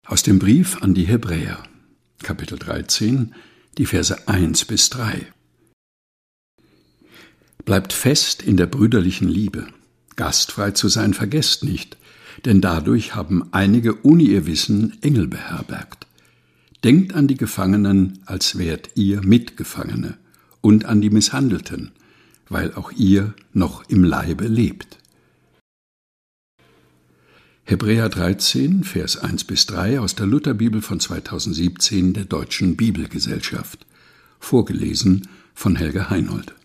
Aus dem Brief an die Hebräer, Kapitel 13, die Verse 1 bis 3. Bleibt fest in der brüderlichen Liebe. Gastfrei zu sein vergesst nicht, denn dadurch haben einige ohne ihr Wissen Engel beherbergt. Denkt an die Gefangenen, als wärt ihr Mitgefangene, und an die Misshandelten, weil auch ihr noch im Leibe lebt. Hebräer 13, Vers 1 bis 3 aus der Lutherbibel von 2017 der Deutschen Bibelgesellschaft. Vorgelesen von Helga Heinold.